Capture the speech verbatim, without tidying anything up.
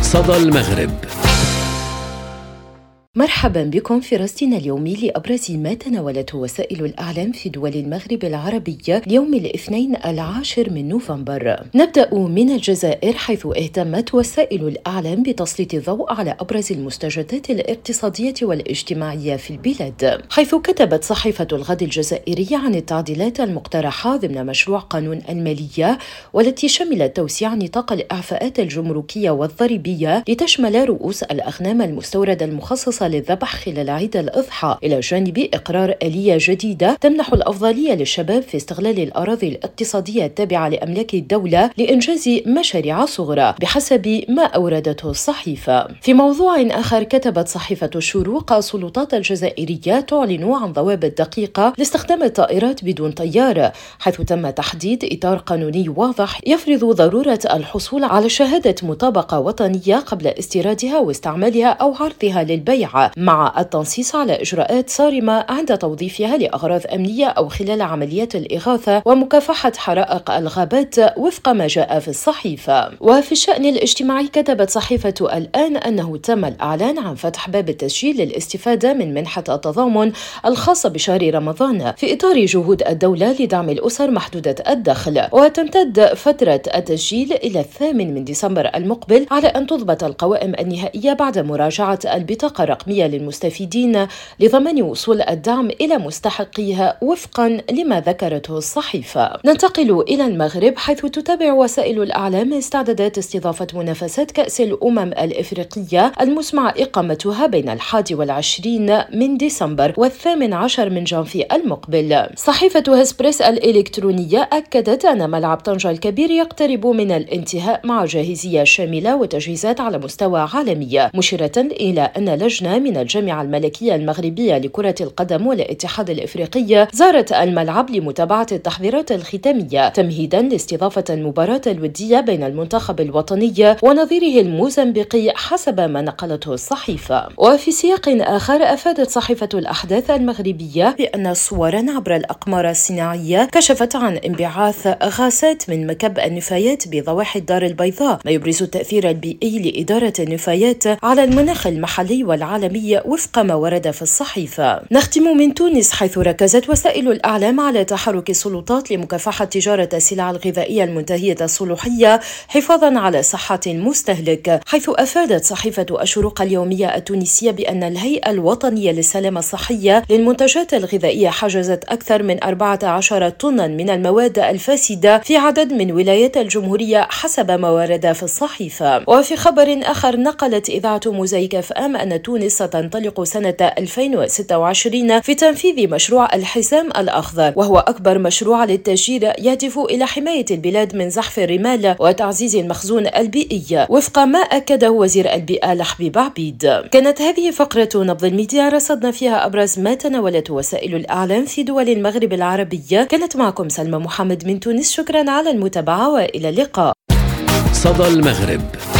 صدى المغرب. مرحبا بكم في رصدنا اليومي لأبرز ما تناولته وسائل الإعلام في دول المغرب العربية اليوم الاثنين العاشر من نوفمبر. نبدأ من الجزائر، حيث اهتمت وسائل الإعلام بتسليط الضوء على أبرز المستجدات الاقتصادية والاجتماعية في البلاد، حيث كتبت صحيفة الغد الجزائرية عن التعديلات المقترحة ضمن مشروع قانون المالية، والتي شملت توسيع نطاق الإعفاءات الجمركية والضريبية لتشمل رؤوس الأغنام المستوردة المخصصة للذبح خلال عيد الأضحى، إلى جانب إقرار آلية جديدة تمنح الأفضلية للشباب في استغلال الأراضي الاقتصادية التابعة لأملاك الدولة لإنجاز مشاريع صغرى بحسب ما أوردته الصحيفة. في موضوع آخر، كتبت صحيفة الشروق: السلطات الجزائرية تعلن عن ضوابط دقيقة لاستخدام الطائرات بدون طيار، حيث تم تحديد إطار قانوني واضح يفرض ضرورة الحصول على شهادة مطابقة وطنية قبل استيرادها واستعمالها أو عرضها للبيع، مع التنصيص على إجراءات صارمة عند توظيفها لأغراض أمنية أو خلال عمليات الإغاثة ومكافحة حرائق الغابات، وفق ما جاء في الصحيفة. وفي الشأن الاجتماعي، كتبت صحيفة الآن أنه تم الإعلان عن فتح باب التسجيل للاستفادة من منحة التضامن الخاصة بشهر رمضان في إطار جهود الدولة لدعم الأسر محدودة الدخل، وتمتد فترة التسجيل إلى الثامن من ديسمبر المقبل، على أن تضبط القوائم النهائية بعد مراجعة البطاقة الرقمية للمستفيدين لضمان وصول الدعم إلى مستحقيها وفقا لما ذكرته الصحيفة. ننتقل إلى المغرب، حيث تتابع وسائل الإعلام استعدادات استضافة منافسات كأس الأمم الإفريقية المسمع إقامتها بين الحادي والعشرين من ديسمبر والثامن عشر من جانفي المقبل. صحيفة هسبريس الإلكترونية أكدت أن ملعب طنجة الكبير يقترب من الانتهاء مع جاهزية شاملة وتجهيزات على مستوى عالمي، مشيرة إلى أن لجنة من الجامعة الملكية المغربية لكرة القدم والاتحاد الإفريقي زارت الملعب لمتابعة التحضيرات الختامية تمهيدا لاستضافة المباراة الودية بين المنتخب الوطني ونظيره الموزمبيقي، حسب ما نقلته الصحيفة. وفي سياق آخر، أفادت صحيفة الأحداث المغربية بأن صورا عبر الأقمار الصناعية كشفت عن انبعاث غازات من مكب النفايات بضواحي الدار البيضاء، ما يبرز التأثير البيئي لإدارة النفايات على المناخ المحلي والعالمية وفق ما ورد في الصحيفة. نختم من تونس، حيث ركزت وسائل الإعلام على تحرك السلطات لمكافحة تجارة السلع الغذائية المنتهية الصلاحية حفاظا على صحة المستهلك، حيث أفادت صحيفة الشروق اليومية التونسية بأن الهيئة الوطنية للسلامة الصحية للمنتجات الغذائية حجزت أكثر من أربعة عشر طنا من المواد الفاسدة في عدد من ولايات الجمهورية، حسب ما ورد في الصحيفة. وفي خبر آخر، نقلت إذاعة موزايك اف ام أن تونس ستنطلق سنة ألفين وستة وعشرين في تنفيذ مشروع الحزام الأخضر، وهو أكبر مشروع للتشجير يهدف إلى حماية البلاد من زحف الرمال وتعزيز المخزون البيئي، وفق ما أكده وزير البيئة لحبيب عبيد. كانت هذه فقرة نبض الميديا، رصدنا فيها أبرز ما تناولته وسائل الإعلام في دول المغرب العربية. كانت معكم سلمى محمد من تونس، شكرا على المتابعة وإلى اللقاء. صدى المغرب.